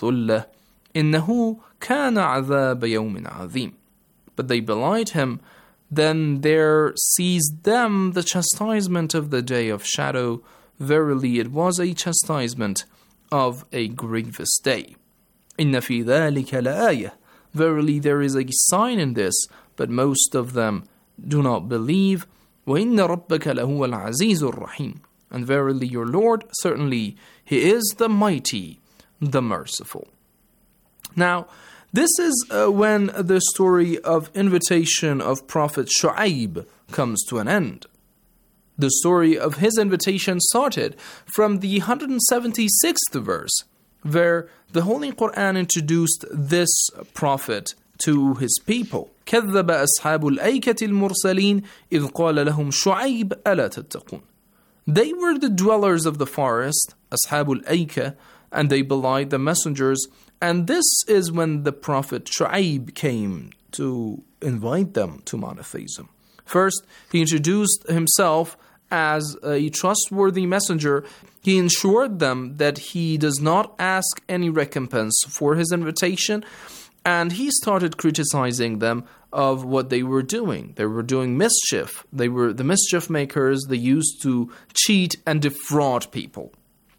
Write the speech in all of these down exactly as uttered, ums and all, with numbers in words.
الظلة إنه كان عذاب يوم عظيم. But they belied him. Then there seized them the chastisement of the day of shadow. Verily it was a chastisement of a grievous day. إن في ذلك لآية. Verily there is a sign in this, but most of them do not believe. وإن ربك لهو العزيز الرحيم. And verily your Lord, certainly He is the mighty, the merciful. Now, this is uh, when the story of invitation of Prophet Shu'aib comes to an end. The story of his invitation started from the one hundred seventy-sixth verse, where the Holy Quran introduced this prophet to his people. كذب أصحاب الأيكة المرسلين إذ قال لهم شعيب ألا تتقون. They were the dwellers of the forest, أصحاب الأيكة, and they belied the messengers. And this is when the Prophet Shu'aib came to invite them to monotheism. First, he introduced himself as a trustworthy messenger. He ensured them that he does not ask any recompense for his invitation, and he started criticizing them of what they were doing. They were doing mischief. They were the mischief makers. They used to cheat and defraud people.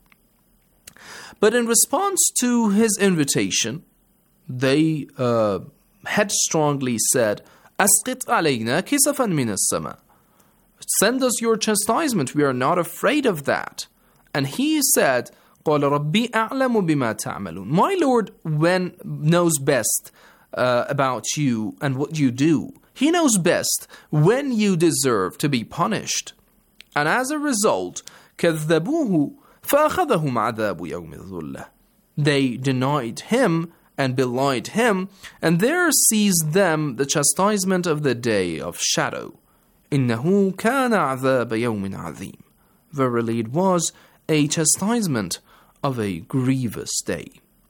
But in response to his invitation, they uh, headstrongly said, أَسْقِطْ عَلَيْنَا كِسَفًا مِنَ السَّمَاءِ. Send us your chastisement. We are not afraid of that. And he said, قَالَ رَبِّي أَعْلَمُ بِمَا تَعْمَلُونَ. My Lord when knows best uh, about you and what you do. He knows best when you deserve to be punished. And as a result, كَذَّبُوهُ فَأَخَذَهُمْ عَذَابُ يَوْمِ الظُّلَّةِ. They denied him and belied him, and there seized them the chastisement of the day of shadow. إِنَّهُ كَانَ عَذَابَ يَوْمٍ عَظِيمٍ. Verily it was a chastisement of a grievous day.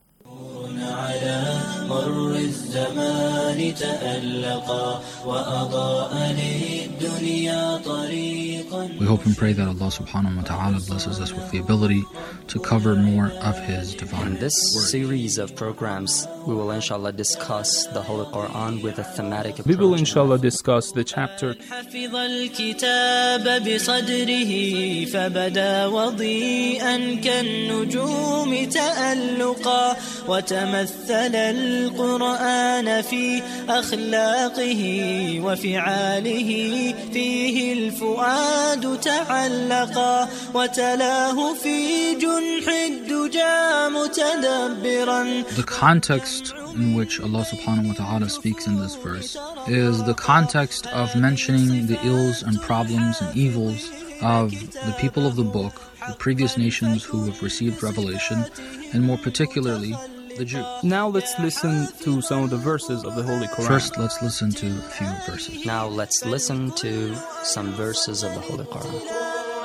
We hope and pray that Allah subhanahu wa ta'ala blesses us with the ability to cover more of His divine In this word. series of programs, we will inshallah discuss the Holy Quran with a thematic approach. We will inshallah discuss the chapter حفظ الكتاب بصدره فبدا وضيئا كالنجوم تألقا وتمثل القرآن في أخلاقه وفعاله فيه الفؤاد تعلقا وتلاه في جنح الدجى متدبرا. The context in which Allah subhanahu wa ta'ala speaks in this verse is the context of mentioning the ills and problems and evils of the people of the book, the previous nations who have received revelation, and more particularly the Jews. Now let's listen to some of the verses of the Holy Quran. First, let's listen to a few verses. Now let's listen to some verses of the Holy Quran.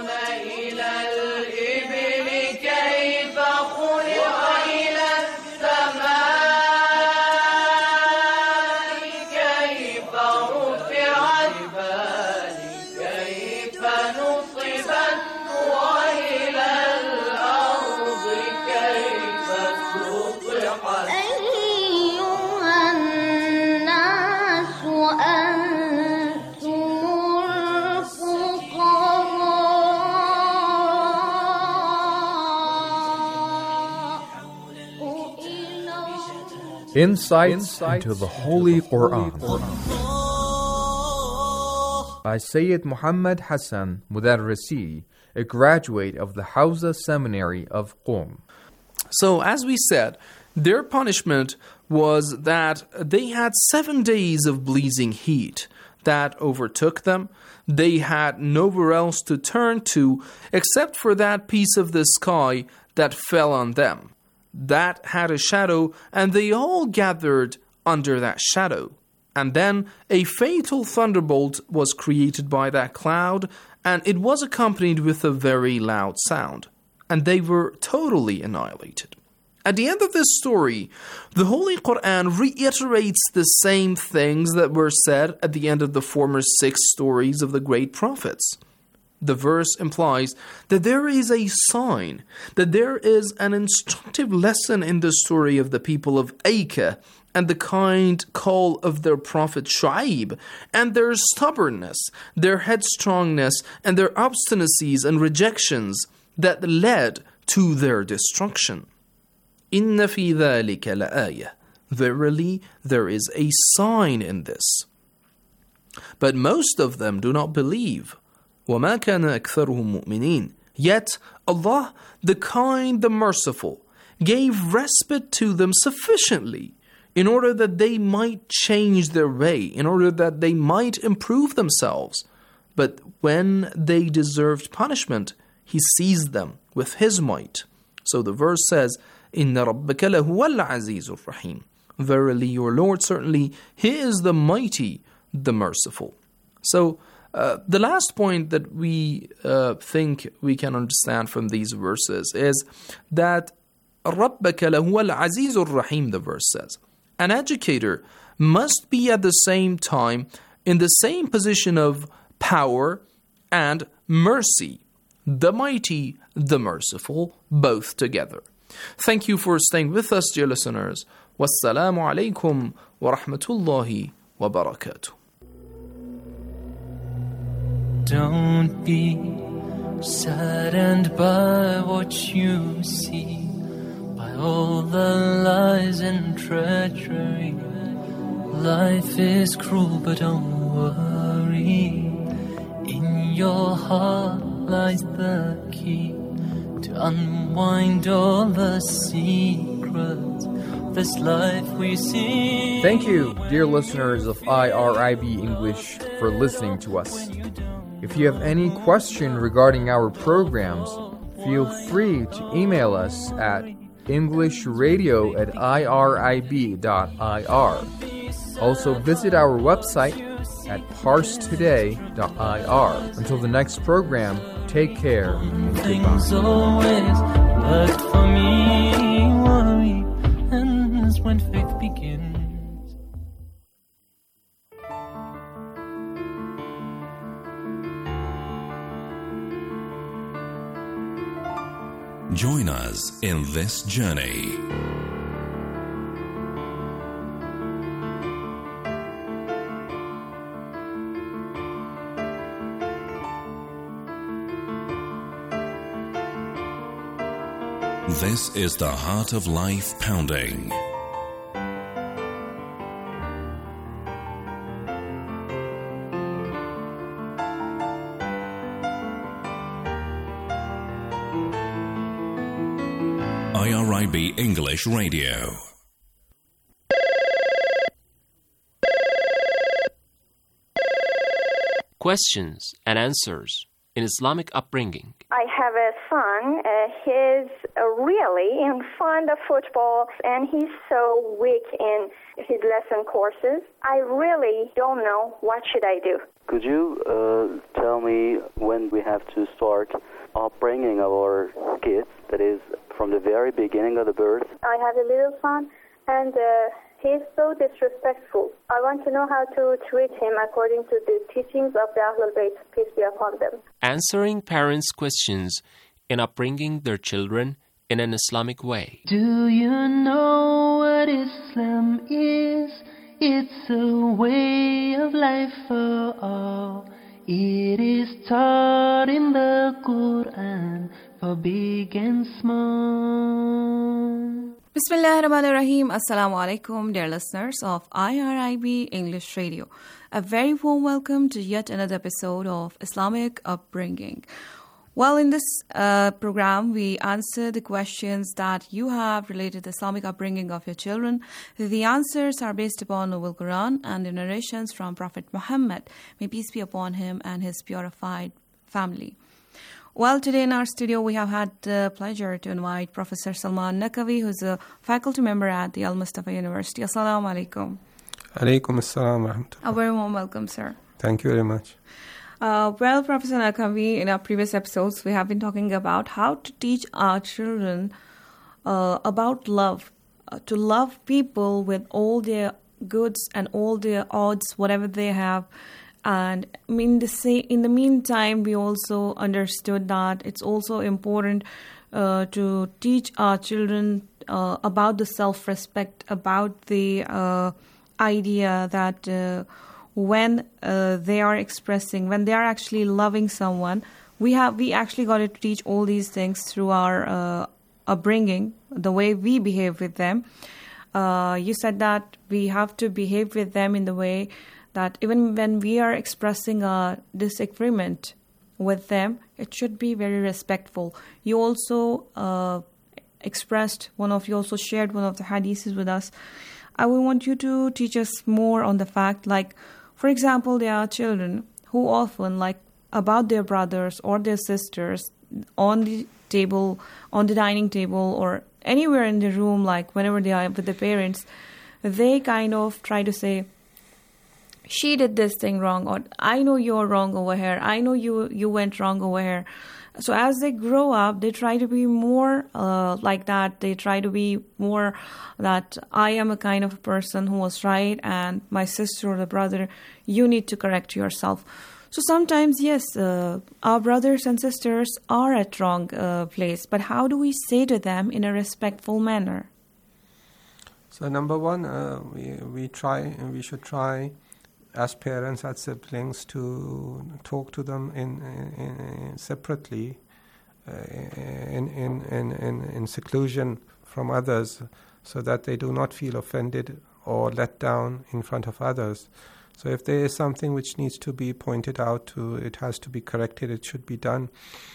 Insights into the Holy Quran by Sayyid Muhammad Hassan Mudarrisi, a graduate of the Hawza Seminary of Qom. So, as we said, their punishment was that they had seven days of blazing heat that overtook them. They had nowhere else to turn to except for that piece of the sky that fell on them. That had a shadow, and they all gathered under that shadow. And then a fatal thunderbolt was created by that cloud, and it was accompanied with a very loud sound. And they were totally annihilated. At the end of this story, the Holy Quran reiterates the same things that were said at the end of the former six stories of the great prophets. The verse implies that there is a sign, that there is an instructive lesson in the story of the people of Acre and the kind call of their prophet Shu'aib, and their stubbornness, their headstrongness, and their obstinacies and rejections that led to their destruction. إِنَّ فِي ذَلِكَ لَآيَةً. Verily, there is a sign in this. But most of them do not believe. وَمَا كَانَ أَكْثَرُهُم مُؤْمِنِينَ. Yet Allah, the kind, the merciful, gave respite to them sufficiently in order that they might change their way, in order that they might improve themselves. But when they deserved punishment, He seized them with His might. So the verse says, إِنَّ رَبَّكَ لَهُوَ الْعَزِيزُ الرَّحِيمُ. Verily, your Lord, certainly, He is the mighty, the merciful. So, uh, the last point that we uh, think we can understand from these verses is that رَبَّكَ لَهُوَ الْعَزِيزُ الرَّحِيمُ, the verse says. An educator must be at the same time in the same position of power and mercy. The mighty, the merciful, both together. Thank you for staying with us, dear listeners. Wassalamu alaikum wa rahmatullahi wa barakatuh. Don't be saddened by what you see, by all the lies and treachery. Life is cruel, but don't worry. In your heart lies the key to unwind all the secrets of this life we see. Thank you, dear listeners of I R I B English, for listening to us. If you have any question regarding our programs, feel free to email us at englishradio at I R I B dot I R. Also visit our website at parse today dot I R. Until the next program, take care and Things goodbye. always worked for me. Worry ends when faith begins. Join us in this journey. This is the Heart of Life Pounding. I R I B English Radio. Questions and answers in Islamic upbringing. I have a son. Uh, he's uh, really in fond of football, and he's so weak in his lesson courses. I really don't know what should I do. Could you uh, tell me when we have to start upbringing our kids, that is, from the very beginning of the birth? I have a little son, and uh, he's so disrespectful. I want to know how to treat him according to the teachings of the Ahlul Bayt, peace be upon them. Answering parents' questions in upbringing their children in an Islamic way. Do you know what Islam is? It's a way of life for all. It is taught in the Quran for big and small. Bismillah ar-Rahman ar-Rahim. Assalamu alaikum, dear listeners of I R I B English Radio. A very warm welcome to yet another episode of Islamic Upbringing. Well, in this uh, program, we answer the questions that you have related to the Islamic upbringing of your children. The answers are based upon the Noble Quran and the narrations from Prophet Muhammad. May peace be upon him and his purified family. Well, today in our studio, we have had the pleasure to invite Professor Salman Naqvi, who's a faculty member at the Al Mustafa University. Assalamu alaikum. Alaikum assalam wa rahmatullah. A very warm welcome, sir. Thank you very much. Uh, well, Professor Naqvi, in our previous episodes, we have been talking about how to teach our children uh, about love, uh, to love people with all their goods and all their odds, whatever they have, And in the, say, in the meantime, we also understood that it's also important uh, to teach our children uh, about the self-respect, about the uh, idea that uh, when uh, they are expressing, when they are actually loving someone, we have we actually got to teach all these things through our uh, upbringing, the way we behave with them. Uh, you said that we have to behave with them in the way that even when we are expressing a disagreement with them, it should be very respectful. You also uh, expressed one of, you also shared one of the hadiths with us. I would want you to teach us more on the fact, like, for example, there are children who often, like, about their brothers or their sisters on the table, on the dining table, or anywhere in the room, like whenever they are with the parents, they kind of try to say, she did this thing wrong, or I know you're wrong over here, I know you you went wrong over here. So as they grow up, they try to be more uh, like that. They try to be more that I am a kind of person who was right, and my sister or the brother, you need to correct yourself. So sometimes, yes, uh, our brothers and sisters are at wrong uh, place, but how do we say to them in a respectful manner? So number one, uh, we we try, we should try, as parents, as siblings, to talk to them in, in, in separately, uh, in, in, in, in, in seclusion from others, so that they do not feel offended or let down in front of others. So if there is something which needs to be pointed out to, it has to be corrected, it should be done,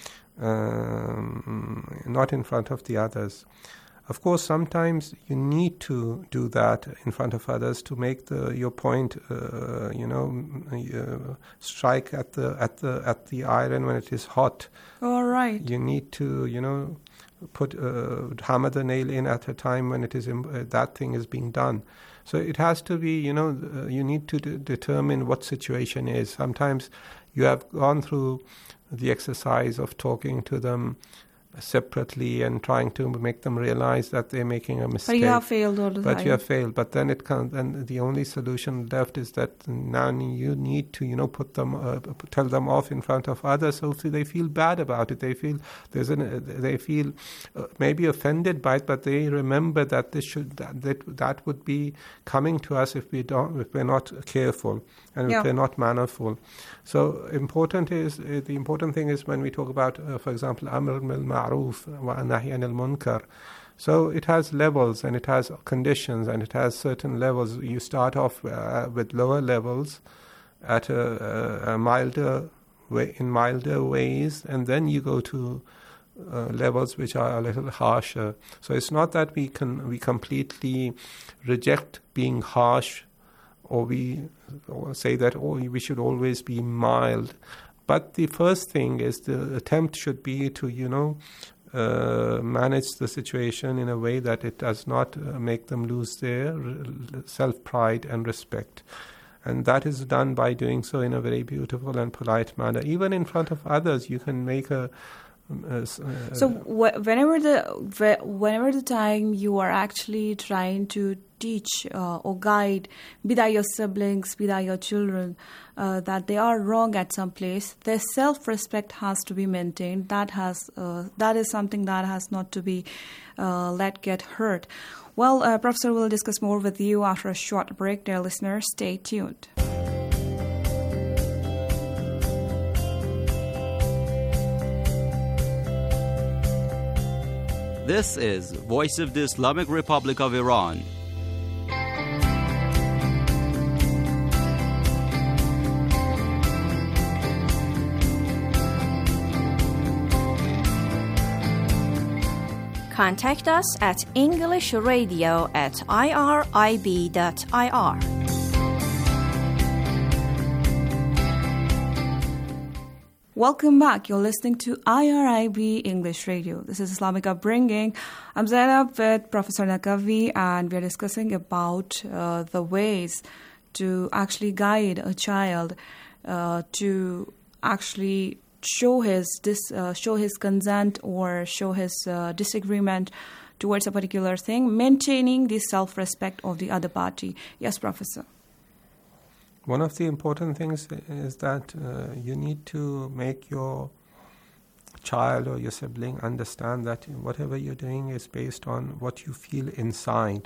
um, not in front of the others. Of course, sometimes you need to do that in front of others to make the your point, uh, you know, uh, strike at the at the at the iron when it is hot. All right. You need to, you know, put uh, hammer the nail in at a time when it is uh, that thing is being done. So it has to be, you know, uh, you need to d- determine what situation is. Sometimes you have gone through the exercise of talking to them separately and trying to make them realize that they're making a mistake. But you have failed all the but time. But you have failed. But then it can, then the only solution left is that now you need to, you know, put them, uh, tell them off in front of others, so they feel bad about it. They feel there's an, uh, they feel uh, maybe offended by it, but they remember that this should that that, that would be coming to us if we don't, if we're not careful and yeah. if we're not mannerful. So important is uh, the important thing is when we talk about, uh, for example, Amr bil Ma'ruf wa Nahy anil Munkar. So it has levels and it has conditions and it has certain levels. You start off uh, with lower levels at a, a, a milder way, in milder ways, and then you go to uh, levels which are a little harsher. So it's not that we can we completely reject being harsh, or we or say that oh we should always be mild. But the first thing is the attempt should be to, you know, uh, manage the situation in a way that it does not uh, make them lose their self-pride and respect. And that is done by doing so in a very beautiful and polite manner. Even in front of others, you can make a... Uh, uh, so wh- whenever the wh- whenever the time you are actually trying to teach uh, or guide, be that your siblings, be that your children, uh, that they are wrong at some place, their self-respect has to be maintained. That has uh, that is something that has not to be uh, let get hurt. Well, uh, Professor, we'll discuss more with you after a short break. Dear listeners, stay tuned. This is Voice of the Islamic Republic of Iran. Contact us at englishradio at irib dot I R. Welcome back. You're listening to I R I B English Radio. This is Islamic Upbringing. I'm Zainab with Professor Naqvi, and we're discussing about uh, the ways to actually guide a child uh, to actually show his dis, uh, show his consent or show his uh, disagreement towards a particular thing, maintaining the self-respect of the other party. Yes, Professor. one of the important things is that uh, you need to make your child or your sibling understand that whatever you're doing is based on what you feel inside.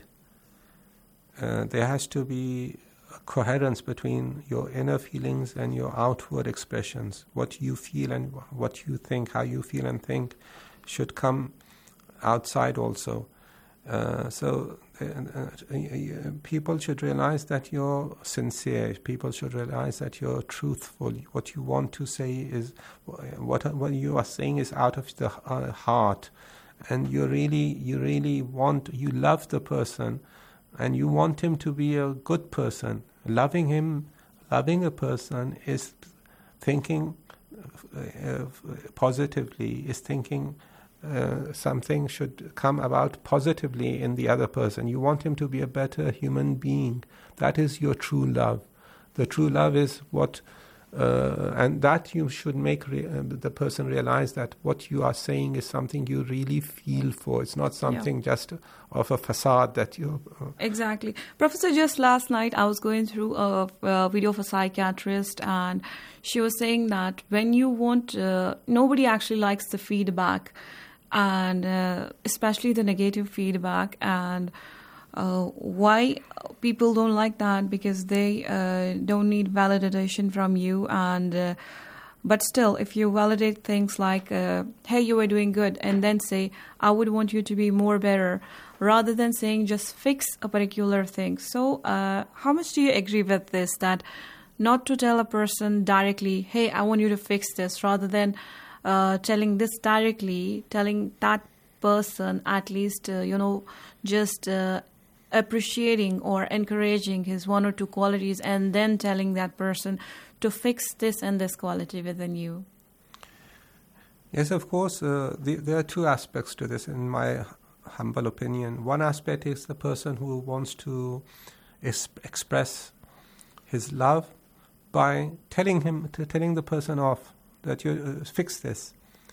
Uh, there has to be a coherence between your inner feelings and your outward expressions. What you feel and what you think, how you feel and think should come outside also. Uh, so uh, uh, people should realize that you're sincere. People should realize that you're truthful. What you want to say is, what what you are saying is out of the uh, heart, and you really, you really want, you love the person, and you want him to be a good person. Loving him, loving a person is thinking uh, positively. Is thinking. Uh, something should come about positively in the other person. You want him to be a better human being. That is your true love. The true love is what, uh, and that you should make re- uh, the person realize that what you are saying is something you really feel for. It's not something yeah. just of a facade that you... Uh, exactly. Professor, just last night I was going through a, a video of a psychiatrist, and she was saying that when you want, uh, nobody actually likes the feedback, and uh, especially the negative feedback, and uh, why people don't like that, because they uh, don't need validation from you, and uh, but still, if you validate things like uh, hey, you were doing good, and then say I would want you to be more better, rather than saying just fix a particular thing. So uh, how much do you agree with this, that not to tell a person directly, hey, I want you to fix this, rather than Uh, telling this directly, telling that person at least, uh, you know, just uh, appreciating or encouraging his one or two qualities, and then telling that person to fix this and this quality within you? Yes, of course. Uh, the, there are two aspects to this, in my humble opinion. One aspect is the person who wants to es- express his love by telling him, to telling the person off, that you uh, fix this.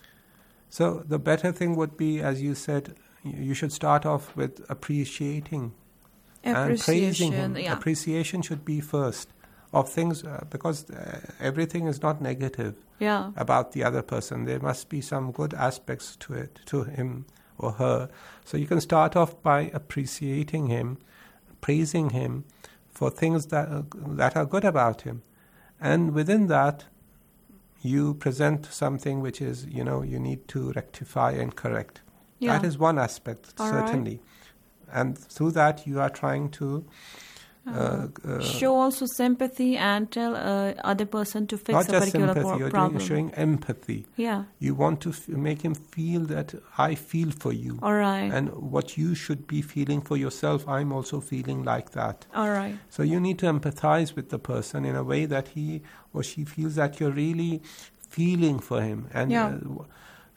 So the better thing would be, as you said, you should start off with appreciating and praising him. Yeah. Appreciation should be first of things, uh, because uh, everything is not negative yeah. about the other person. There must be some good aspects to it, to him or her. So you can start off by appreciating him, praising him for things that uh, that are good about him. And within that, you present something which is, you know, you need to rectify and correct. Yeah. That is one aspect, All certainly. Right. And through that, you are trying to uh, uh, show also sympathy and tell uh, other person to fix a particular sympathy, pro- you're problem. Doing, showing empathy. Yeah. You want to f- make him feel that I feel for you. All right. And what you should be feeling for yourself, I'm also feeling like that. All right. So you need to empathize with the person in a way that he or she feels that you're really feeling for him. And yeah. uh,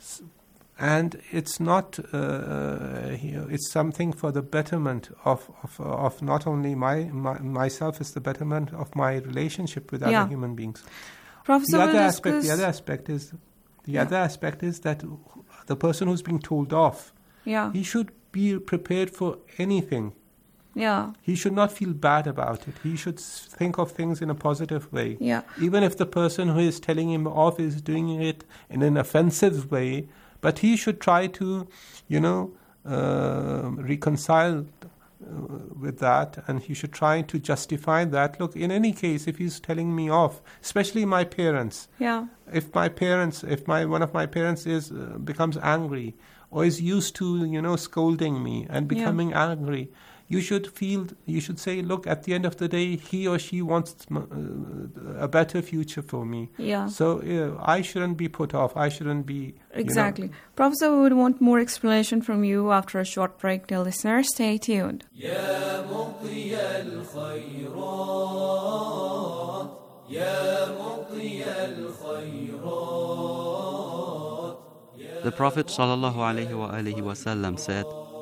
and it's not, uh, it's something for the betterment of of, of not only my, my myself, it's the betterment of my relationship with yeah. other human beings. Professor, the other we'll aspect, discuss... the other aspect is, the yeah. other aspect is that the person who's being told off, yeah. he should be prepared for anything. Yeah. He should not feel bad about it. He should think of things in a positive way. Yeah. Even if the person who is telling him off is doing it in an offensive way, but he should try to, you know, uh, reconcile uh, with that, and he should try to justify that. Look, in any case, if he's telling me off, especially my parents, yeah. if my parents, if my one of my parents is uh, becomes angry or is used to, you know, scolding me and becoming yeah. angry, you should feel, you should say, look, at the end of the day, he or she wants uh, a better future for me. Yeah. So uh, I shouldn't be put off. I shouldn't be... Exactly. You know. Professor, we would want more explanation from you after a short break. Dear listeners, stay tuned. The Prophet ﷺ said,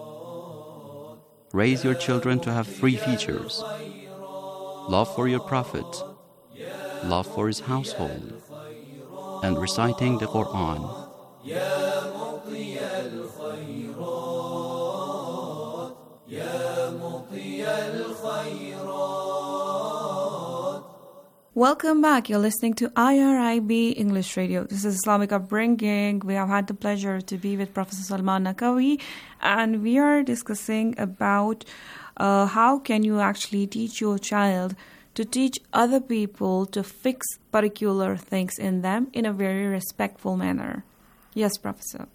raise your children to have three features: love for your Prophet, love for his household, and reciting the Quran. Welcome back. You're listening to I R I B English Radio. This is Islamic Upbringing. We have had the pleasure to be with Professor Salman Naqvi, and we are discussing about uh, how can you actually teach your child to teach other people to fix particular things in them in a very respectful manner. Yes, Professor.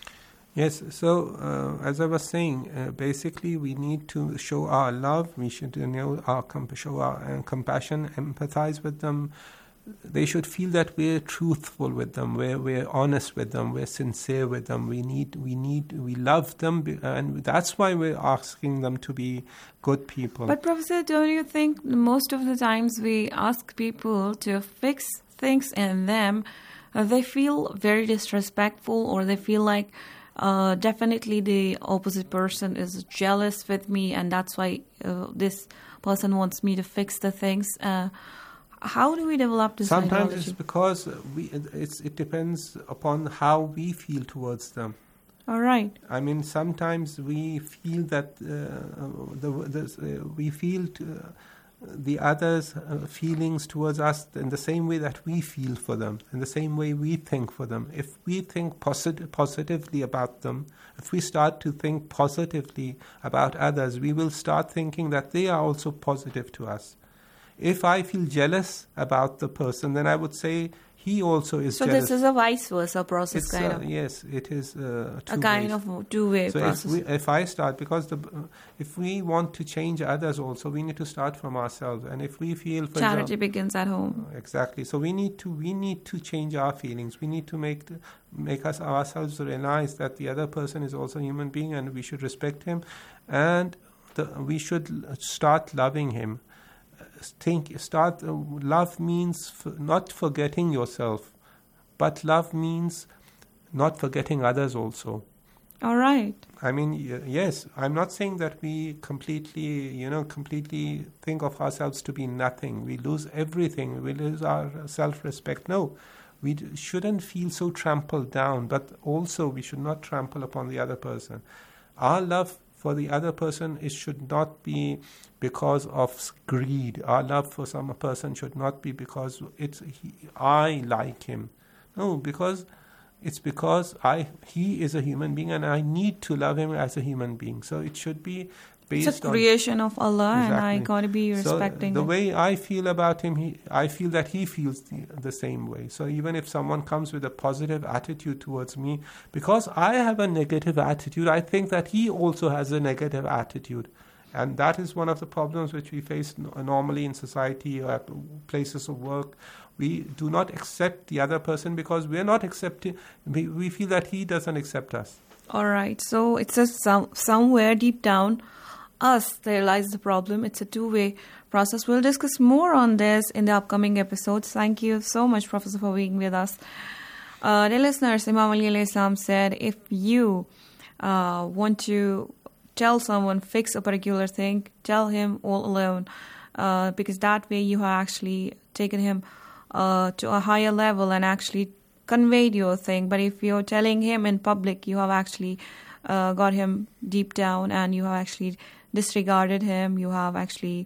Yes, so uh, as I was saying, uh, basically we need to show our love, we should you know, our comp- show our uh, compassion, empathize with them. They should feel that we're truthful with them, we're, we're honest with them, we're sincere with them. We need, we need, we love them, and that's why we're asking them to be good people. But Professor, don't you think most of the times we ask people to fix things in them, uh, they feel very disrespectful, or they feel like Uh, definitely the opposite person is jealous with me, and that's why uh, this person wants me to fix the things. Uh, how do we develop this Sometimes ideology? it's because we, it's, it depends upon how we feel towards them. All right. I mean, sometimes we feel that uh, the, the, uh, we feel to, uh, the others' uh, feelings towards us in the same way that we feel for them, in the same way we think for them. If we think posit- positively about them, if we start to think positively about others, we will start thinking that they are also positive to us. If I feel jealous about the person, then I would say he also is so jealous. So this is a vice versa process, it's kind uh, of. Yes, it is uh, two a kind ways. of two-way so process. If, we, if I start, because the, uh, if we want to change others also, we need to start from ourselves. And if we feel, for charity example, begins at home. Exactly. So we need to we need to change our feelings. We need to make the, make us ourselves realize that the other person is also a human being, and we should respect him, and the, we should start loving him. Think start. Uh, love means f- not forgetting yourself. But love means not forgetting others also. All right. I mean, y- yes, I'm not saying that we completely, you know, completely think of ourselves to be nothing. We lose everything. We lose our self-respect. No, we d- shouldn't feel so trampled down, but also we should not trample upon the other person. Our love for the other person, it should not be because of greed. Our love for some person should not be because it's he, I like him. No, because it's because I he is a human being and I need to love him as a human being. So it should be based it's a on creation of Allah, exactly. and I got to be respecting so the it. way I feel about him, he, I feel that he feels the, the same way. So even if someone comes with a positive attitude towards me, because I have a negative attitude, I think that he also has a negative attitude. And that is one of the problems which we face normally in society or at places of work. We do not accept the other person because we are not accepting. We, we feel that he doesn't accept us. All right. So it's a some, somewhere deep down us there lies the problem. It's a two-way process. We'll discuss more on this in the upcoming episodes. Thank you so much, Professor, for being with us. Uh, dear listeners, Imam Ali alayhi salam said, if you uh, want to tell someone fix a particular thing, tell him all alone, uh, because that way you have actually taken him uh, to a higher level and actually conveyed your thing. But if you're telling him in public, you have actually uh, got him deep down and you have actually disregarded him, you have actually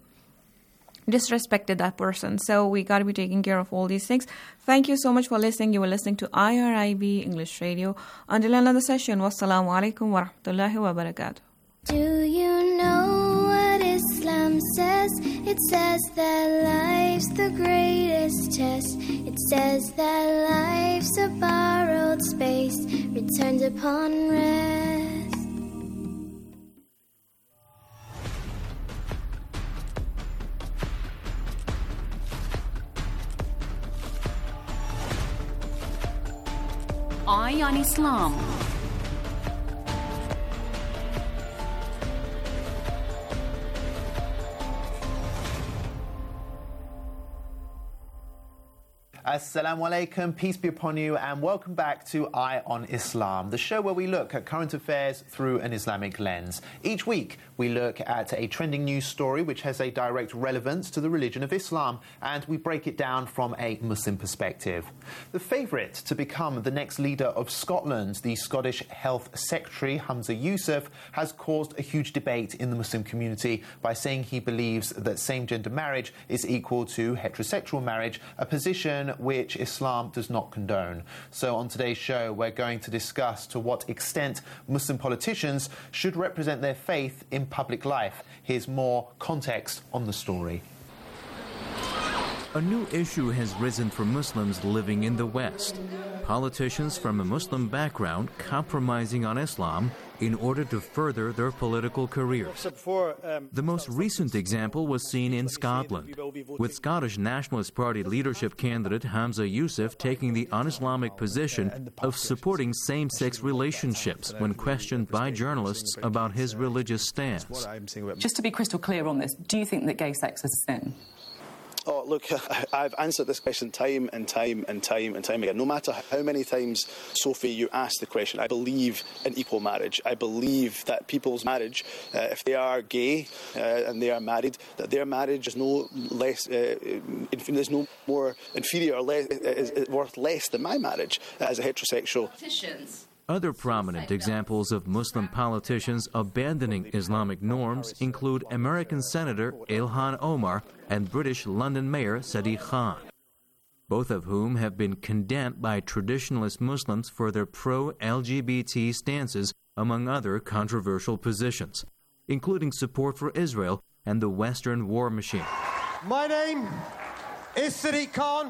disrespected that person. So we got to be taking care of all these things. Thank you so much for listening. You were listening to I R I B English Radio. Until another session, wassalamu alaikum wa rahmatullahi wa barakatuh. Do you know what Islam says? It says that life's the greatest test. It says that life's a borrowed space, returned upon rest. Eye on Islam. Assalamu alaikum, peace be upon you, and welcome back to Eye on Islam, the show where we look at current affairs through an Islamic lens. Each week, we look at a trending news story which has a direct relevance to the religion of Islam, and we break it down from a Muslim perspective. The favourite to become the next leader of Scotland, the Scottish Health Secretary, Humza Yousaf, has caused a huge debate in the Muslim community by saying he believes that same-gender marriage is equal to heterosexual marriage, a position which Islam does not condone. So on today's show, we're going to discuss to what extent Muslim politicians should represent their faith in public life. Here's more context on the story. A new issue has risen for Muslims living in the West. Politicians from a Muslim background compromising on Islam in order to further their political careers. The most recent example was seen in Scotland, with Scottish Nationalist Party leadership candidate Humza Yousaf taking the un-Islamic position of supporting same-sex relationships when questioned by journalists about his religious stance. Just to be crystal clear on this, do you think that gay sex is a sin? Oh, look, I've answered this question time and time and time and time again. No matter how many times, Sophie, you ask the question, I believe in equal marriage. I believe that people's marriage, uh, if they are gay uh, and they are married, that their marriage is no less, uh, is no more inferior or less, is, is worth less than my marriage as a heterosexual. Politicians. Other prominent examples of Muslim politicians abandoning Islamic norms include American Senator Ilhan Omar and British London Mayor Sadiq Khan, both of whom have been condemned by traditionalist Muslims for their pro-L G B T stances, among other controversial positions, including support for Israel and the Western war machine. My name is Sadiq Khan.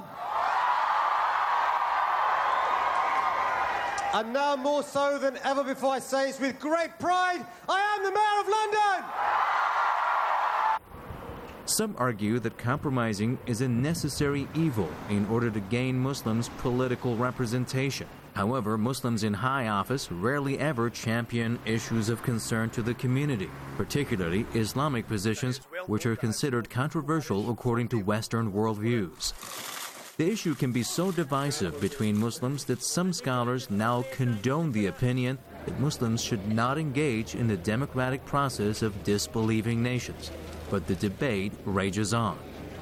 And now more so than ever before, I say it's with great pride, I am the Mayor of London! Some argue that compromising is a necessary evil in order to gain Muslims political representation. However, Muslims in high office rarely ever champion issues of concern to the community, particularly Islamic positions which are considered controversial according to Western worldviews. The issue can be so divisive between Muslims that some scholars now condone the opinion that Muslims should not engage in the democratic process of disbelieving nations. But the debate rages on.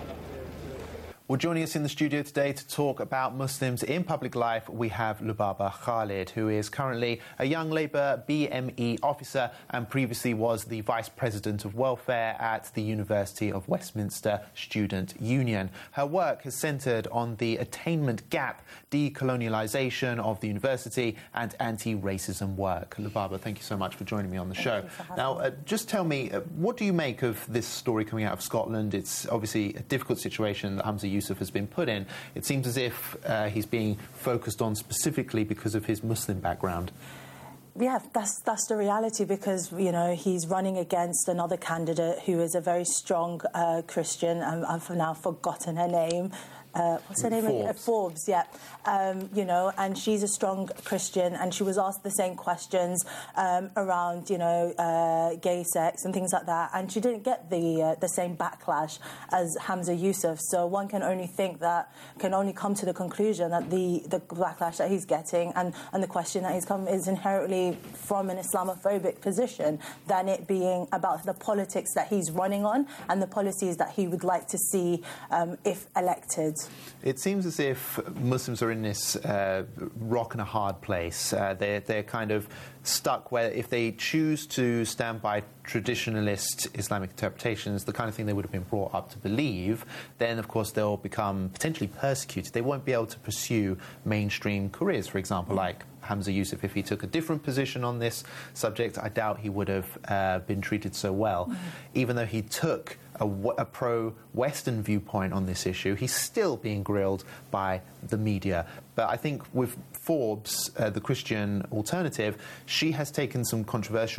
Well, joining us in the studio today to talk about Muslims in public life, we have Lubaba Khalid, who is currently a Young Labour B M E officer and previously was the Vice President of Welfare at the University of Westminster Student Union. Her work has centred on the attainment gap, decolonialisation of the university and anti-racism work. Lubaba, thank you so much for joining me on the show. Now, uh, just tell me, uh, what do you make of this story coming out of Scotland? It's obviously a difficult situation that Humza Yousaf has been put in. It seems as if uh, he's being focused on specifically because of his Muslim background. Yeah, that's that's the reality, because, you know, he's running against another candidate who is a very strong uh, Christian. Um, I've now forgotten her name. Uh, what's her name? Forbes. Uh, Forbes, yeah. Um, you know, and she's a strong Christian, and she was asked the same questions um, around, you know, uh, gay sex and things like that, and she didn't get the uh, the same backlash as Humza Yousaf. So one can only think that, can only come to the conclusion that the, the backlash that he's getting and, and the question that he's come is inherently from an Islamophobic position, than it being about the politics that he's running on and the policies that he would like to see um, if elected. It seems as if Muslims are in this uh, rock and a hard place. Uh, they're, they're kind of stuck where if they choose to stand by traditionalist Islamic interpretations, the kind of thing they would have been brought up to believe, then of course they'll become potentially persecuted. They won't be able to pursue mainstream careers, for example, like Humza Yousaf. If he took a different position on this subject, I doubt he would have uh, been treated so well. Mm-hmm. Even though he took a, a pro-Western viewpoint on this issue, he's still being grilled by the media. But I think with Forbes, uh, the Christian alternative, she has taken some controversial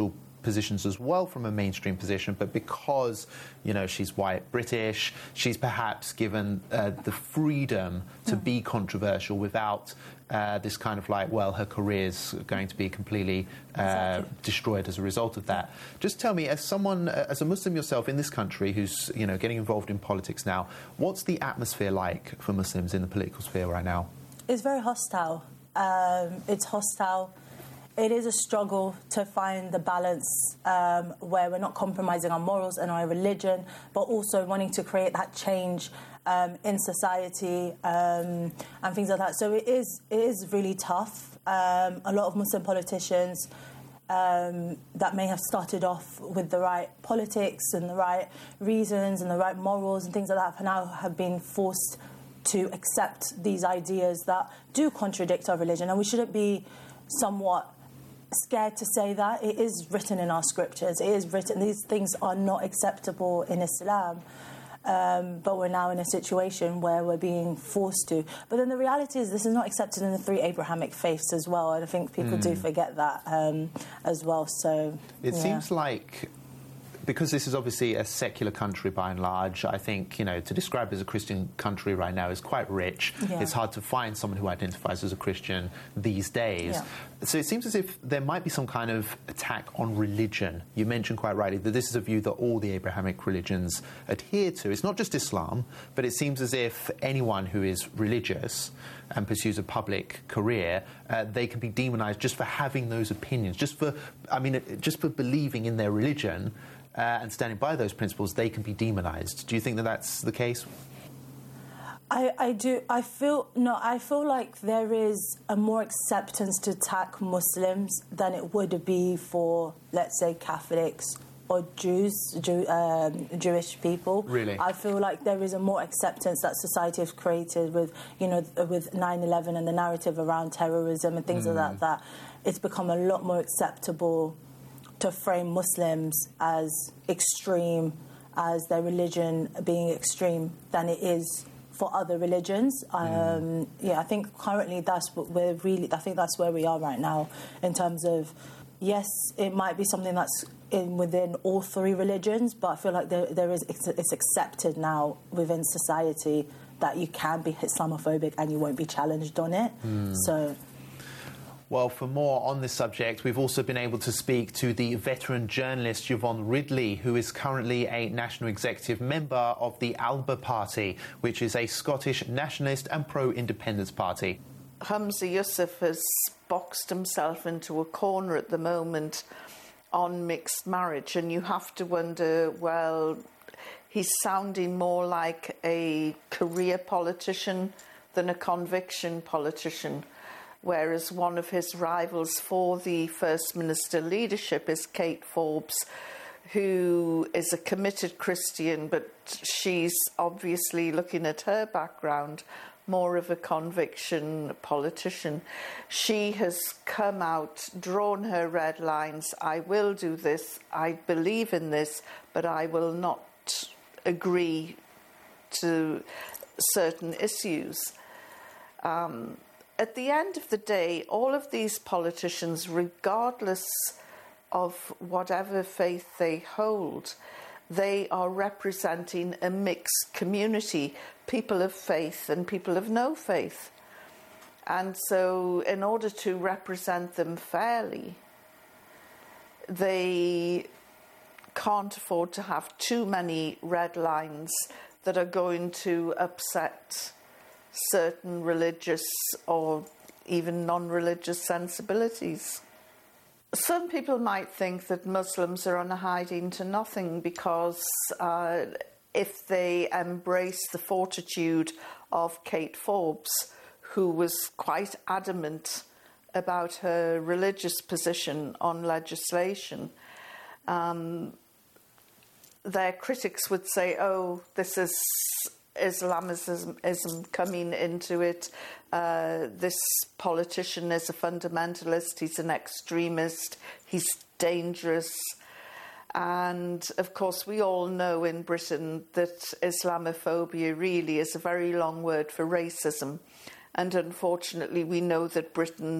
positions as well from a mainstream position, but because, you know, she's white British, she's perhaps given uh, the freedom to be controversial without uh, this kind of like, well, her career's going to be completely uh, exactly. destroyed as a result of that. Just tell me, as someone, uh, as a Muslim yourself in this country who's, you know, getting involved in politics now, what's the atmosphere like for Muslims in the political sphere right now? It's very hostile. Um, it's hostile. It is a struggle to find the balance um, where we're not compromising our morals and our religion, but also wanting to create that change um, in society um, and things like that. So it is it is really tough. Um, a lot of Muslim politicians um, that may have started off with the right politics and the right reasons and the right morals and things like that now have been forced to accept these ideas that do contradict our religion. And we shouldn't be somewhat scared to say that. It is written in our scriptures. It is written. These things are not acceptable in Islam. Um, but we're now in a situation where we're being forced to. But then the reality is this is not accepted in the three Abrahamic faiths as well. And I think people mm. do forget that um, as well. So It yeah. seems like, because this is obviously a secular country by and large, I think, you know, to describe it as a Christian country right now is quite rich. Yeah. It's hard to find someone who identifies as a Christian these days. Yeah. So it seems as if there might be some kind of attack on religion. You mentioned quite rightly that this is a view that all the Abrahamic religions adhere to. It's not just Islam, but it seems as if anyone who is religious and pursues a public career, uh, they can be demonized just for having those opinions, just for, I mean, just for believing in their religion. Uh, and standing by those principles, they can be demonized. Do you think that that's the case? I, I do. I feel no. I feel like there is a more acceptance to attack Muslims than it would be for, let's say, Catholics or Jews, Jew, um, Jewish people. Really, I feel like there is a more acceptance that society has created with, you know, with nine eleven and the narrative around terrorism and things mm. like that. That it's become a lot more acceptable to frame Muslims as extreme, as their religion being extreme, than it is for other religions. Mm. Um, yeah, I think currently that's what we're really. I think that's where we are right now in terms of. Yes, it might be something that's in within all three religions, but I feel like there there is it's, it's accepted now within society that you can be Islamophobic and you won't be challenged on it. Mm. So. Well, for more on this subject, we've also been able to speak to the veteran journalist Yvonne Ridley, who is currently a national executive member of the ALBA Party, which is a Scottish nationalist and pro-independence party. Humza Yousaf has boxed himself into a corner at the moment on mixed marriage, and you have to wonder, well, he's sounding more like a career politician than a conviction politician. Whereas one of his rivals for the First Minister leadership is Kate Forbes, who is a committed Christian, but she's obviously, looking at her background, more of a conviction politician. She has come out, drawn her red lines. I will do this, I believe in this, but I will not agree to certain issues. Um, At the end of the day, all of these politicians, regardless of whatever faith they hold, they are representing a mixed community, people of faith and people of no faith. And so in order to represent them fairly, they can't afford to have too many red lines that are going to upset certain religious or even non-religious sensibilities. Some people might think that Muslims are on a hiding to nothing because uh, if they embrace the fortitude of Kate Forbes, who was quite adamant about her religious position on legislation, um, their critics would say, oh, this is Islamism coming into it. Uh, this politician is a fundamentalist, he's an extremist, he's dangerous. And of course, we all know in Britain that Islamophobia really is a very long word for racism. And unfortunately, we know that Britain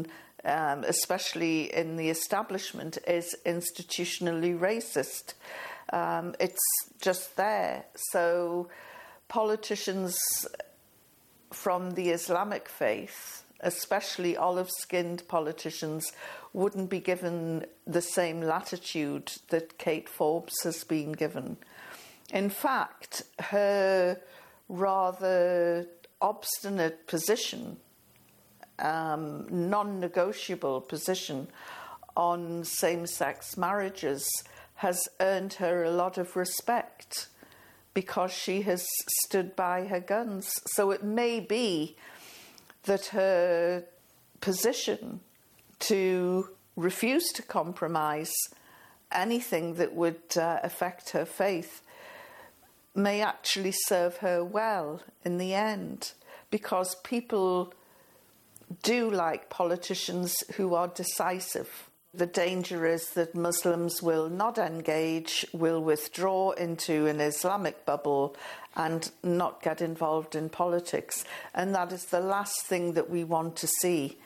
um, especially in the establishment, is institutionally racist. Um, it's just there. So politicians from the Islamic faith, especially olive-skinned politicians, wouldn't be given the same latitude that Kate Forbes has been given. In fact, her rather obstinate position, um, non-negotiable position on same-sex marriages has earned her a lot of respect because she has stood by her guns. So it may be that her position to refuse to compromise anything that would uh, affect her faith may actually serve her well in the end, because people do like politicians who are decisive. The danger is that Muslims will not engage, will withdraw into an Islamic bubble and not get involved in politics. And that is the last thing that we want to see.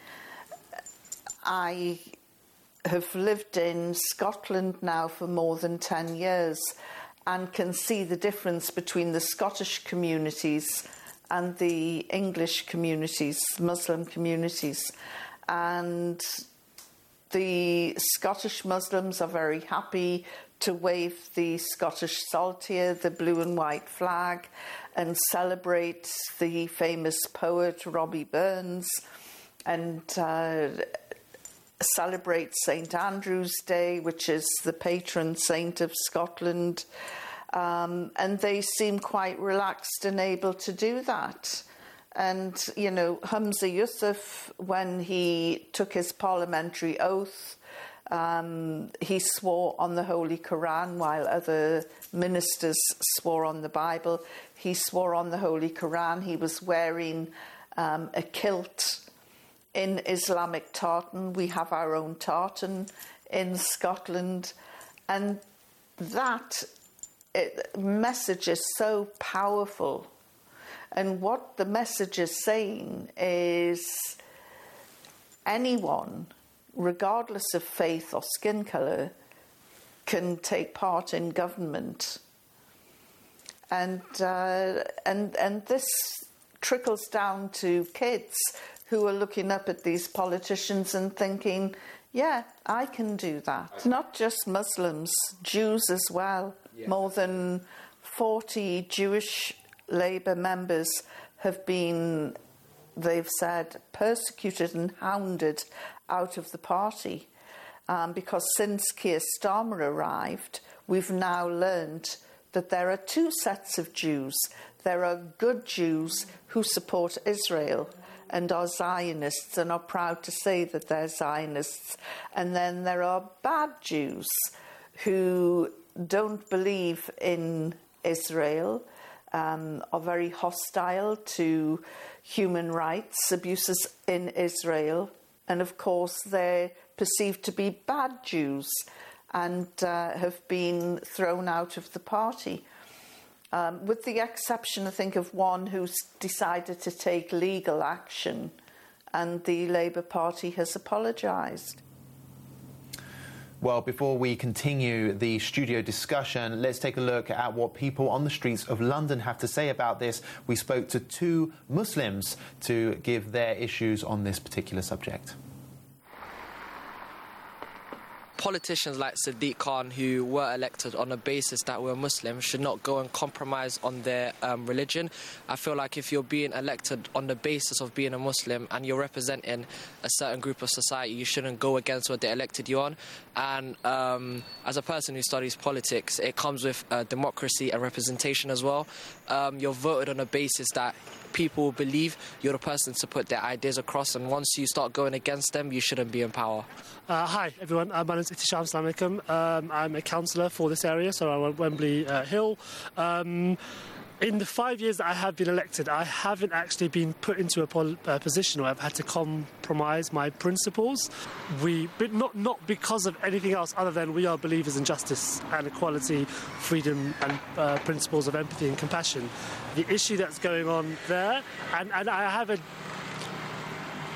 I have lived in Scotland now for more than ten years and can see the difference between the Scottish communities and the English communities, Muslim communities. And the Scottish Muslims are very happy to wave the Scottish saltire, the blue and white flag, and celebrate the famous poet Robbie Burns, and uh, celebrate Saint Andrew's Day, which is the patron saint of Scotland. Um, and they seem quite relaxed and able to do that. And, you know, Humza Yousaf, when he took his parliamentary oath, um, he swore on the Holy Quran while other ministers swore on the Bible. He swore on the Holy Quran. He was wearing um, a kilt in Islamic tartan. We have our own tartan in Scotland. And that it, message is so powerful. And what the message is saying is anyone, regardless of faith or skin colour, can take part in government. And, uh, and, and this trickles down to kids who are looking up at these politicians and thinking, yeah, I can do that. Not just Muslims, Jews as well. Yeah. More than forty Jewish Labour members have been, they've said, persecuted and hounded out of the party. Um, because since Keir Starmer arrived, we've now learned that there are two sets of Jews. There are good Jews who support Israel and are Zionists and are proud to say that they're Zionists. And then there are bad Jews who don't believe in Israel, um, are very hostile to human rights abuses in Israel. And of course, they're perceived to be bad Jews and uh, have been thrown out of the party. Um, with the exception, I think, of one who's decided to take legal action, and the Labour Party has apologised. Well, before we continue the studio discussion, let's take a look at what people on the streets of London have to say about this. We spoke to two Muslims to give their issues on this particular subject. Politicians like Sadiq Khan, who were elected on the basis that we're Muslim, should not go and compromise on their um, religion. I feel like if you're being elected on the basis of being a Muslim and you're representing a certain group of society, you shouldn't go against what they elected you on. And um, as a person who studies politics, it comes with uh, democracy and representation as well. Um, you're voted on a basis that people believe you're the person to put their ideas across, and once you start going against them, you shouldn't be in power. Uh, hi everyone, uh, my name is Ihtisham. Assalamu alaikum. Um, I'm a councillor for this area, so I'm at Wembley uh, Hill. Um, in the five years that I have been elected, I haven't actually been put into a pol- uh, position where I've had to compromise my principles. We, but not not because of anything else other than we are believers in justice and equality, freedom and uh, principles of empathy and compassion. The issue that's going on there, and, and I have a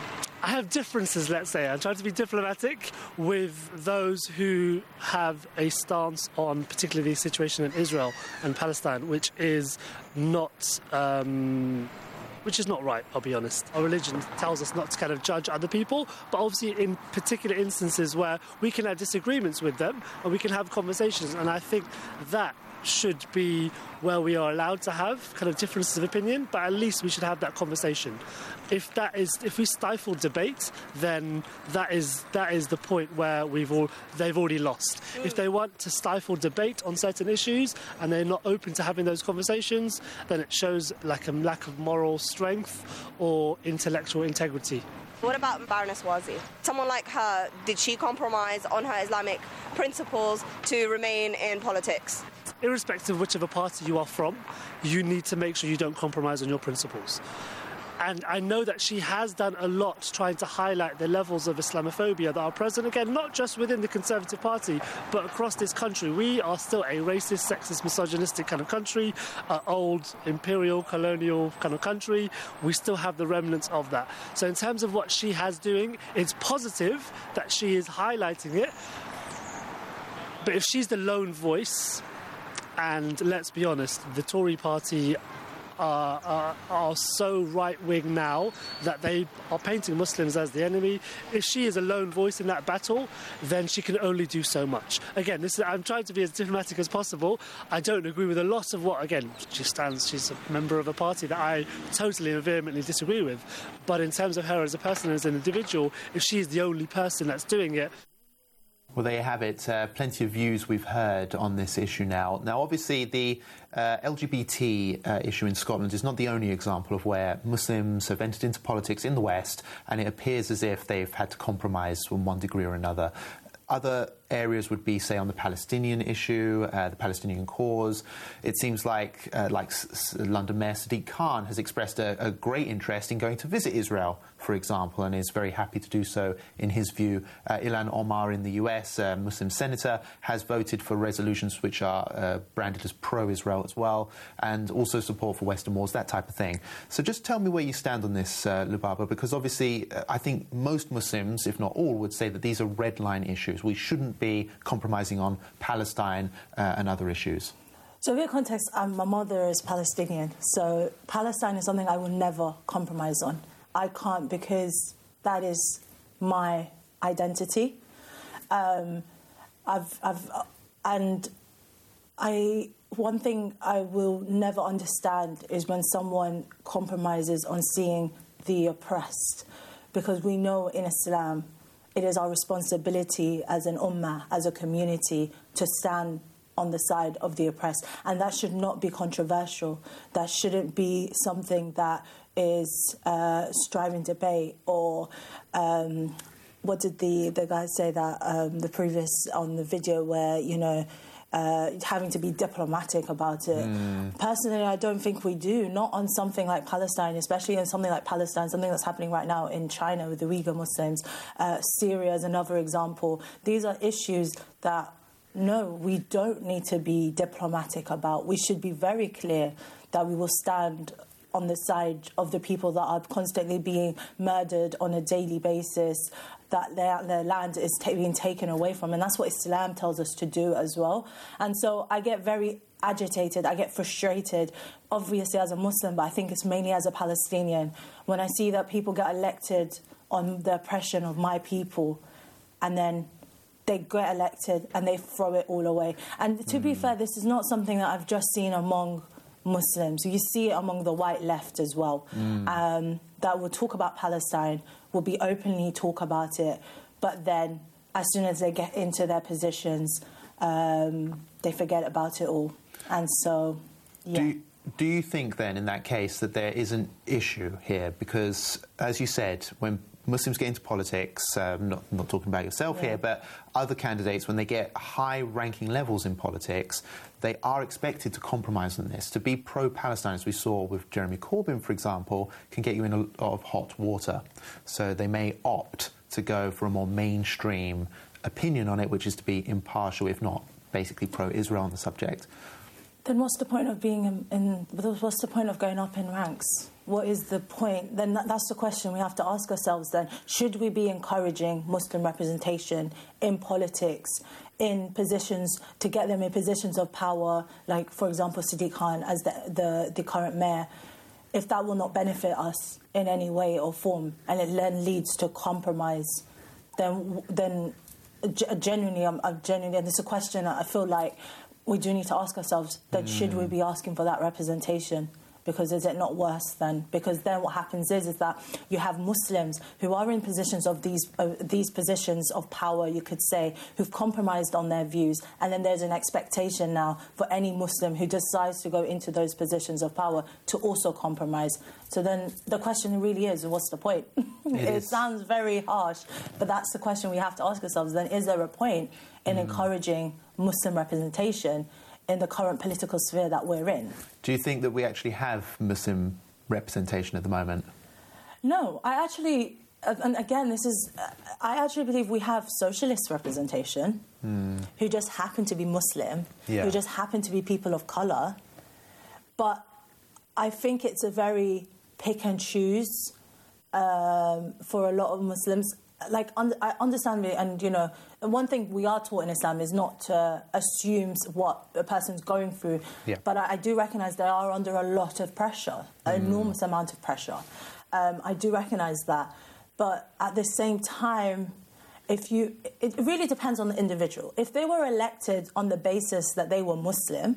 I have differences, let's say. I'm trying to be diplomatic with those who have a stance on particularly the situation in Israel and Palestine, which is not... Um, which is not right, I'll be honest. Our religion tells us not to kind of judge other people, but obviously in particular instances where we can have disagreements with them and we can have conversations, and I think that should be where we are allowed to have kind of differences of opinion, but at least we should have that conversation. If that is, if we stifle debate, then that is that is the point where we've all they've already lost. Mm. If they want to stifle debate on certain issues and they're not open to having those conversations, then it shows like a lack of moral strength or intellectual integrity. What about Baroness Wazi? Someone like her, did she compromise on her Islamic principles to remain in politics? Irrespective of whichever party you are from, you need to make sure you don't compromise on your principles. And I know that she has done a lot trying to highlight the levels of Islamophobia that are present, again, not just within the Conservative Party, but across this country. We are still a racist, sexist, misogynistic kind of country, an old imperial, colonial kind of country. We still have the remnants of that. So in terms of what she has doing, it's positive that she is highlighting it. But if she's the lone voice, and let's be honest, the Tory party are, are, are so right-wing now that they are painting Muslims as the enemy. If she is a lone voice in that battle, then she can only do so much. Again, this is, I'm trying to be as diplomatic as possible. I don't agree with a lot of what, again, she stands, she's a member of a party that I totally and vehemently disagree with. But in terms of her as a person, as an individual, if she's the only person that's doing it, well, there you have it. Uh, plenty of views we've heard on this issue now. Now, obviously, the uh, L G B T uh, issue in Scotland is not the only example of where Muslims have entered into politics in the West, and it appears as if they've had to compromise in one degree or another. Other areas would be, say, on the Palestinian issue, uh, the Palestinian cause. It seems like, uh, like S- London Mayor Sadiq Khan has expressed a, a great interest in going to visit Israel, for example, and is very happy to do so, in his view. Uh, Ilhan Omar in the U S, a Muslim senator, has voted for resolutions which are uh, branded as pro-Israel as well, and also support for Western wars, that type of thing. So just tell me where you stand on this, uh, Lubaba, because obviously uh, I think most Muslims, if not all, would say that these are red line issues. We shouldn't be compromising on Palestine uh, and other issues. So, in context, um, my mother is Palestinian, so Palestine is something I will never compromise on. I can't, because that is my identity. Um, I've, I've, and I. One thing I will never understand is when someone compromises on seeing the oppressed, because we know in Islam it is our responsibility as an ummah, as a community, to stand on the side of the oppressed. And that should not be controversial. That shouldn't be something that is uh, striving debate or... Um, what did the, the guy say that um, the previous on the video where, you know, Uh, having to be diplomatic about it. Mm. Personally, I don't think we do, not on something like Palestine, especially in something like Palestine, something that's happening right now in China with the Uyghur Muslims. Uh, Syria is another example. These are issues that, no, we don't need to be diplomatic about. We should be very clear that we will stand on the side of the people that are constantly being murdered on a daily basis, that their, their land is ta- being taken away from. And that's what Islam tells us to do as well. And so I get very agitated, I get frustrated, obviously as a Muslim, but I think it's mainly as a Palestinian, when I see that people get elected on the oppression of my people, and then they get elected and they throw it all away. And to mm. be fair, this is not something that I've just seen among Muslims. You see it among the white left as well, mm. um, that will talk about Palestine, will be openly talk about it, but then as soon as they get into their positions, um, they forget about it all. And so, yeah. Do you, do you think then, in that case, that there is an issue here? Because, as you said, when Muslims get into politics, um, not, not talking about yourself yeah. here, but other candidates, when they get high-ranking levels in politics, they are expected to compromise on this. To be pro-Palestine, as we saw with Jeremy Corbyn, for example, can get you in a lot of hot water. So they may opt to go for a more mainstream opinion on it, which is to be impartial, if not basically pro-Israel on the subject. Then what's the point of being in, in... What's the point of going up in ranks? what is the point? Then that, that's the question we have to ask ourselves then. Should we be encouraging Muslim representation in politics, in positions, to get them in positions of power, like, for example, Sadiq Khan as the, the, the current mayor, if that will not benefit us in any way or form, and it then leads to compromise, then then genuinely, I'm, I'm genuinely, and this is a question that I feel like we do need to ask ourselves, that mm. should we be asking for that representation? Because is it not worse then? Because then what happens is is that you have Muslims who are in positions of these uh, these positions of power, you could say, who've compromised on their views, and then there's an expectation now for any Muslim who decides to go into those positions of power to also compromise. So then the question really is, what's the point? It, it sounds very harsh, but that's the question we have to ask ourselves. Then is there a point in mm. encouraging Muslim representation in the current political sphere that we're in? Do you think that we actually have Muslim representation at the moment? No, I actually, and again, this is, I actually believe we have socialist representation mm. who just happen to be Muslim, yeah. who just happen to be people of colour. But I think it's a very pick and choose um, for a lot of Muslims. Like, un- I understand me, and, you know, one thing we are taught in Islam is not to assume what a person's going through. Yeah. But I, I do recognise they are under a lot of pressure, an mm. enormous amount of pressure. Um, I do recognise that. But at the same time, if you, it really depends on the individual. If they were elected on the basis that they were Muslim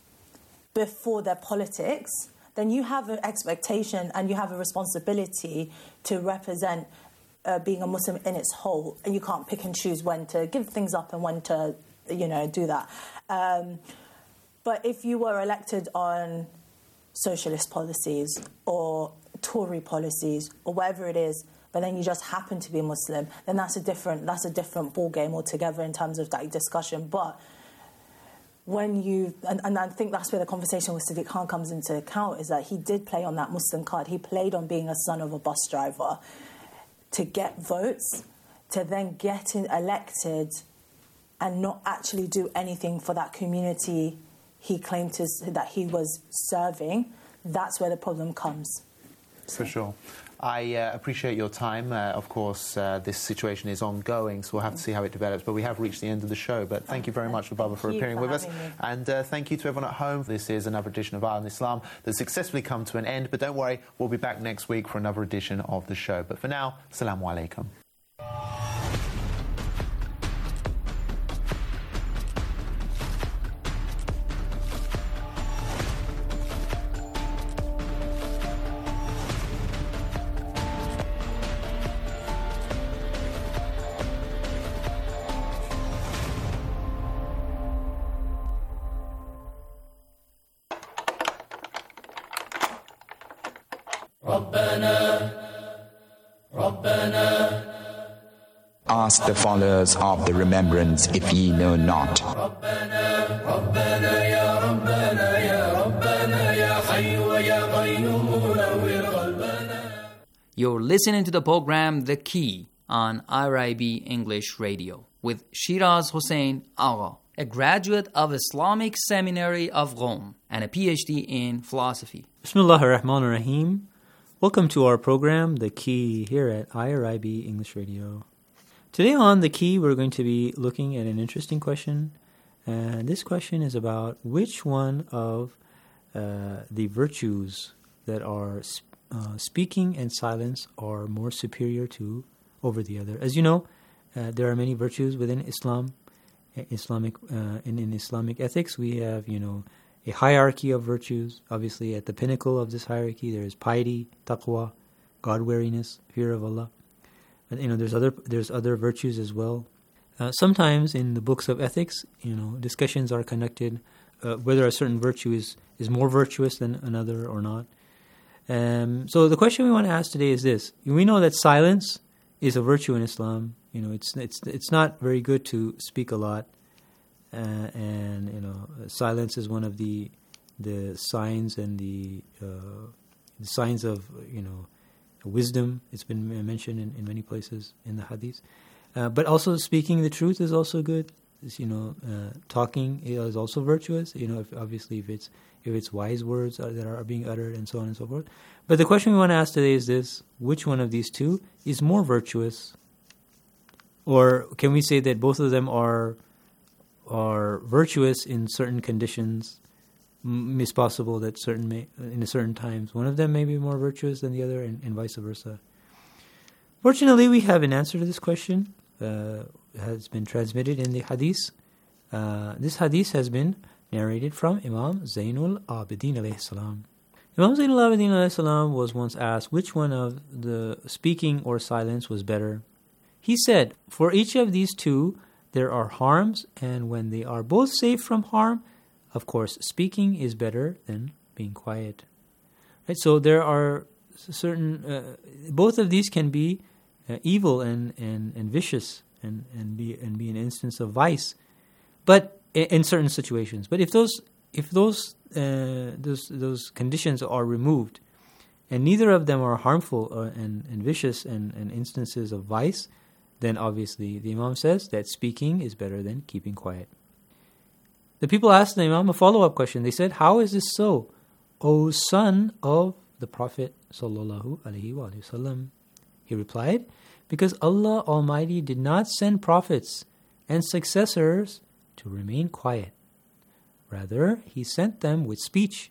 before their politics, then you have an expectation and you have a responsibility to represent Uh, being a Muslim in its whole, and you can't pick and choose when to give things up and when to, you know, do that. Um, but if you were elected on socialist policies or Tory policies or whatever it is, but then you just happen to be Muslim, then that's a different that's a different ball game altogether in terms of that discussion. But when you, and, and I think that's where the conversation with Sadiq Khan comes into account, is that he did play on that Muslim card. He played on being a son of a bus driver to get votes, to then get in elected and not actually do anything for that community he claimed to, that he was serving. That's where the problem comes. For sure. I uh, appreciate your time. Uh, of course, uh, this situation is ongoing, so we'll have to see how it develops. But we have reached the end of the show. But thank you very much, Lubaba, for appearing with us. Me. And uh, thank you to everyone at home. This is another edition of Eye on Islam that's successfully come to an end. But don't worry, we'll be back next week for another edition of the show. But for now, Assalamu alaikum. Ask the followers of the remembrance if ye know not. You're listening to the program The Key on I R I B English Radio with Shiraz Hossein Agha, a graduate of Islamic Seminary of Rome and a P H D in philosophy. Bismillah ar-Rahman ar-Rahim. Welcome to our program, The Key, here at I R I B English Radio. Today on The Key, we're going to be looking at an interesting question. And this question is about which one of uh, the virtues that are uh, speaking and silence are more superior to over the other. As you know, uh, there are many virtues within Islam. Islamic uh, in, in Islamic ethics, we have, you know, a hierarchy of virtues. Obviously, at the pinnacle of this hierarchy, there is piety, taqwa, God-wariness, fear of Allah. And, you know, there's other there's other virtues as well. Uh, sometimes in the books of ethics, you know, discussions are conducted uh, whether a certain virtue is, is more virtuous than another or not. Um, so the question we want to ask today is this: we know that silence is a virtue in Islam. You know, it's it's it's not very good to speak a lot, uh, and you know, silence is one of the the signs and the, uh, the signs of, you know, wisdom. It's been mentioned in, in many places in the hadith. Uh, but also speaking the truth is also good. It's, you know, uh, talking is also virtuous. You know, if, obviously if it's if it's wise words that are being uttered, and so on and so forth. But the question we want to ask today is this: which one of these two is more virtuous? Or can we say that both of them are are virtuous in certain conditions? M- it's possible that certain may, in certain times one of them may be more virtuous than the other, and, and vice versa. Fortunately, we have an answer to this question. Uh, it has been transmitted in the hadith. Uh, this hadith has been narrated from Imam Zainul Abidin alayhi salam. Imam Zainul Abidin alayhi salam was once asked which one of the speaking or silence was better. He said, for each of these two, there are harms, and when they are both safe from harm, of course, speaking is better than being quiet. Right? So there are certain, uh, both of these can be uh, evil and, and, and vicious and, and, be, and be an instance of vice, but in, in certain situations. But if those if those, uh, those, those conditions are removed, and neither of them are harmful or, and, and vicious and, and instances of vice, then obviously the Imam says that speaking is better than keeping quiet. The people asked the Imam a follow-up question. They said, how is this so, O son of the Prophet sallallahu alaihi wasallam? He replied, because Allah Almighty did not send prophets and successors to remain quiet. Rather, He sent them with speech.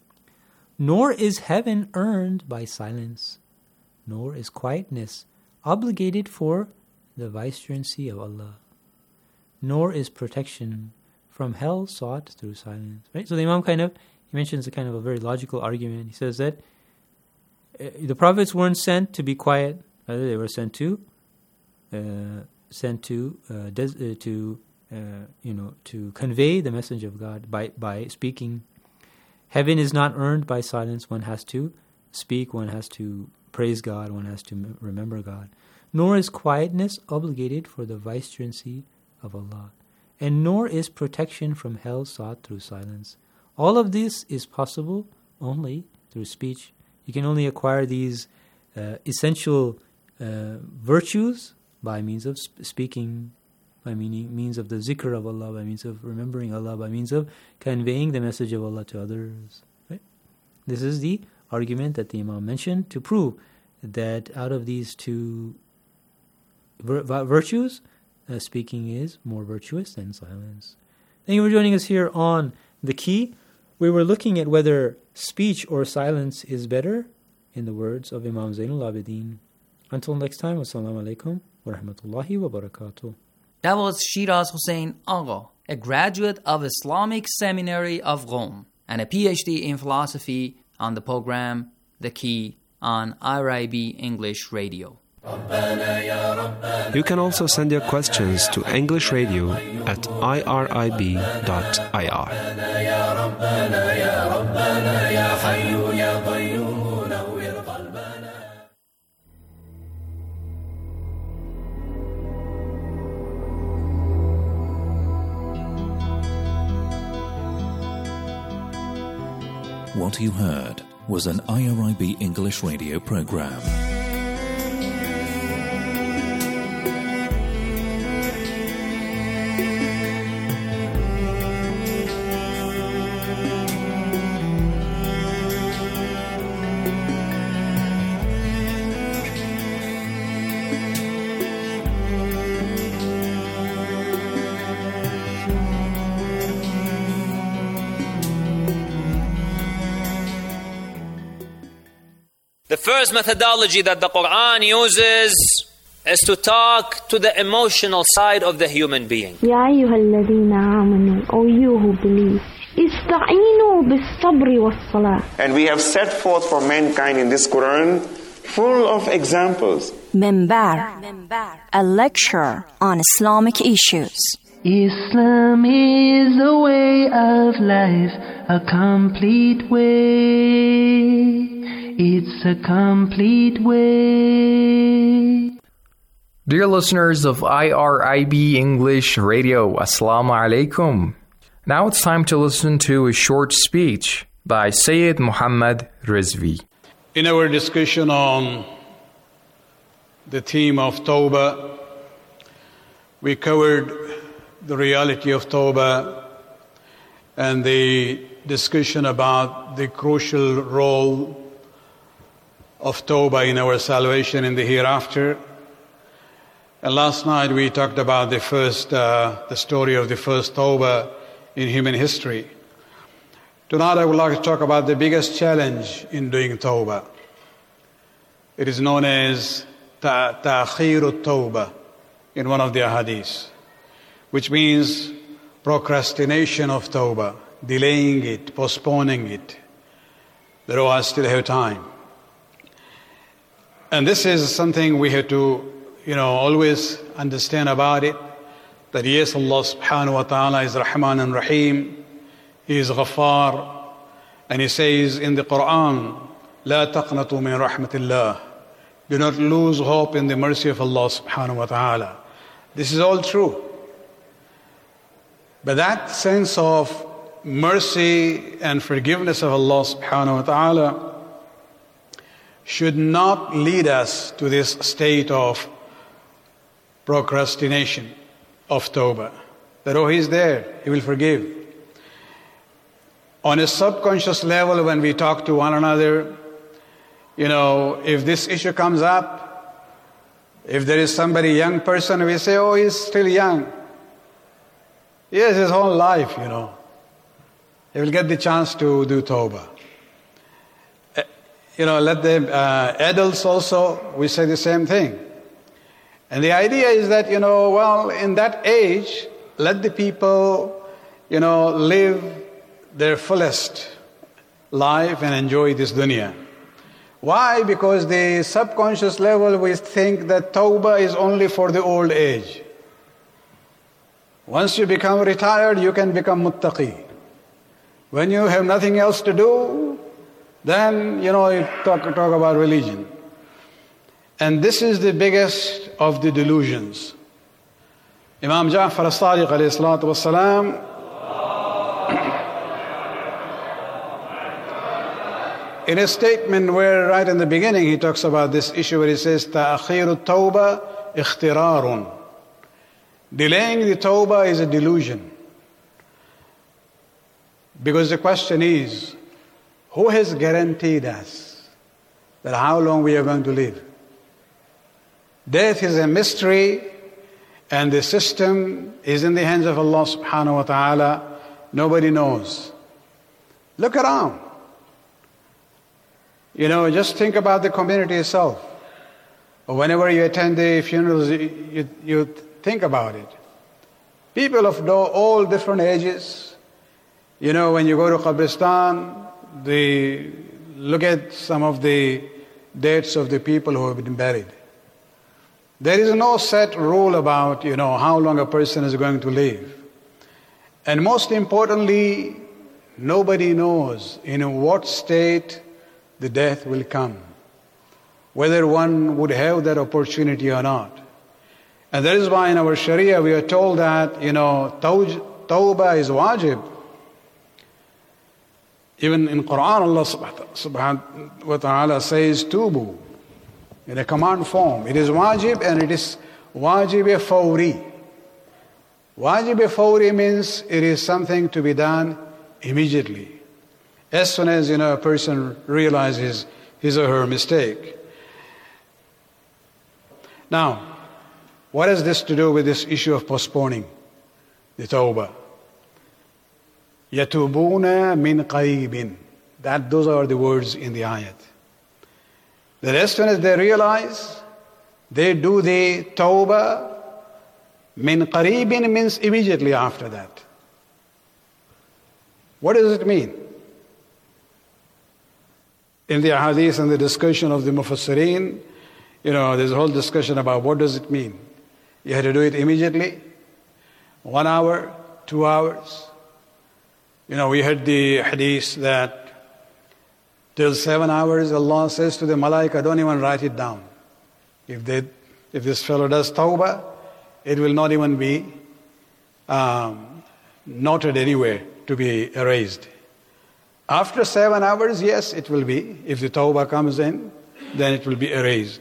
Nor is heaven earned by silence, nor is quietness obligated for the vicegerency of Allah, nor is protection from hell sought through silence. Right? So the Imam kind of, he mentions a kind of a very logical argument. He says that uh, the prophets weren't sent to be quiet, rather they were sent to, uh, sent to, uh, des- uh, to, uh, you know, to convey the message of God by by speaking. Heaven is not earned by silence. One has to speak. One has to praise God. One has to remember God. Nor is quietness obligated for the vicegerency of Allah. And nor is protection from hell sought through silence. All of this is possible only through speech. You can only acquire these uh, essential uh, virtues by means of sp- speaking, by meaning, means of the zikr of Allah, by means of remembering Allah, by means of conveying the message of Allah to others. Right? This is the argument that the Imam mentioned to prove that out of these two vir- virtues, uh, speaking is more virtuous than silence. Thank you for joining us here on The Key. We were looking at whether speech or silence is better, in the words of Imam Zainul Abidin. Until next time, wassalamu alaikum wa rahmatullahi wa barakatuh. That was Shiraz Hussain Agha, a graduate of Islamic Seminary of Rome and a P H D in philosophy, on the program The Key on I R I B English Radio. You can also send your questions to English Radio at I R I B dot I R. What you heard was an I R I B English Radio program. The first methodology that the Quran uses is to talk to the emotional side of the human being. يا أيها الذين آمنوا, O you who believe, استعينوا بالصبر والصلاة. And we have set forth for mankind in this Quran full of examples. Minbar, a lecture on Islamic issues. Islam is a way of life, a complete way. It's a complete way. Dear listeners of I R I B English Radio, Assalamu alaikum. Now it's time to listen to a short speech by Sayyid Muhammad Rizvi. In our discussion on the theme of Tawbah, we covered the reality of Tawbah and the discussion about the crucial role of Tawbah in our salvation in the hereafter. And last night we talked about the first, uh, the story of the first Tawbah in human history. Tonight I would like to talk about the biggest challenge in doing Tawbah. It is known as ta'khir at-Tawbah in one of the ahadith, which means procrastination of Tawbah, delaying it, postponing it. That oh, I still have time. And this is something we have to, you know, always understand about it, that yes, Allah subhanahu wa ta'ala is Rahman and Rahim, He is Ghaffar, and He says in the Quran, لا تقنطوا من رحمة الله. Do not lose hope in the mercy of Allah subhanahu wa ta'ala. This is all true. But that sense of mercy and forgiveness of Allah subhanahu wa ta'ala should not lead us to this state of procrastination of Tawbah. That, oh, He's there, He will forgive. On a subconscious level, when we talk to one another, you know, if this issue comes up, if there is somebody, young person, we say, oh, he's still young. Yes, his whole life, you know. He will get the chance to do Tawbah. Uh, you know, let the uh, adults also, we say the same thing. And the idea is that, you know, well, in that age, let the people, you know, live their fullest life and enjoy this dunya. Why? Because the subconscious level, we think that Tawbah is only for the old age. Once you become retired, you can become muttaqi. When you have nothing else to do, then, you know, you talk, talk about religion. And this is the biggest of the delusions. Imam Ja'far as-Sadiq alayhi salatu was-salam, in a statement where right in the beginning he talks about this issue where he says, ta'khir at-tawbah ikhtirarun. Delaying the Tawbah is a delusion. Because the question is, who has guaranteed us that how long we are going to live? Death is a mystery, and the system is in the hands of Allah subhanahu wa ta'ala. Nobody knows. Look around. You know, just think about the community itself. Whenever you attend the funerals, you, you, you think about it. People of all different ages. You know, when you go to Qabristan, they look at some of the dates of the people who have been buried. There is no set rule about, you know, how long a person is going to live. And most importantly, nobody knows in what state the death will come, whether one would have that opportunity or not. And that is why in our Sharia we are told that, you know, Tawbah is wajib. Even in Quran, Allah subhanahu wa ta'ala says, Tubu, in a command form. It is wajib, and it is wajib fawri. Wajib fawri means it is something to be done immediately. As soon as, you know, a person realizes his or her mistake. Now, what has this to do with this issue of postponing the Tawbah? Yatubuna min qareebin. That, those are the words in the ayat. That as soon as they realize, they do the Tawbah. Min qareebin means immediately after that. What does it mean? In the hadith and the discussion of the Mufassirin, you know, there's a whole discussion about what does it mean. You had to do it immediately, one hour, two hours. You know, we heard the hadith that till seven hours, Allah says to the malaika, don't even write it down. If they, if this fellow does tawbah, it will not even be um, noted anywhere to be erased. After seven hours, yes, it will be. If the tawbah comes in, then it will be erased.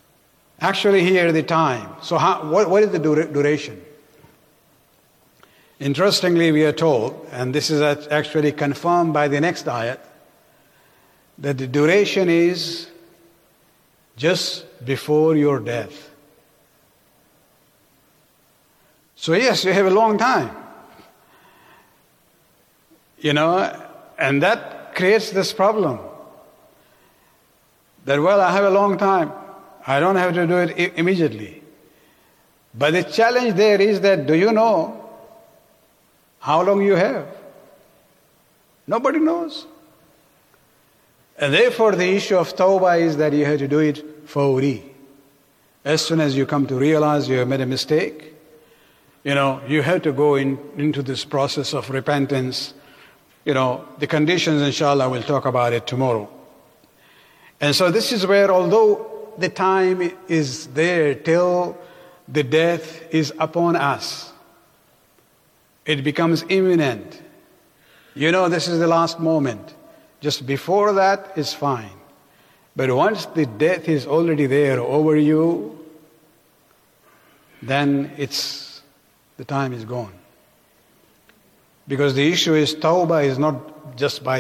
Actually, here the time. So how, what, what is the dura- duration? Interestingly, we are told, and this is actually confirmed by the next ayat, that the duration is just before your death. So yes, you have a long time. You know, and that creates this problem. That, well, I have a long time. I don't have to do it I- immediately. But the challenge there is that, do you know how long you have? Nobody knows. And therefore the issue of tawbah is that you have to do it fawri. As soon as you come to realize you have made a mistake, you know, you have to go in, into this process of repentance. You know, the conditions, inshallah, we'll talk about it tomorrow. And so this is where, although the time is there till the death is upon us, it becomes imminent. You know, this is the last moment. Just before that is fine. But once the death is already there over you, then it's, the time is gone. Because the issue is, tawbah is not just by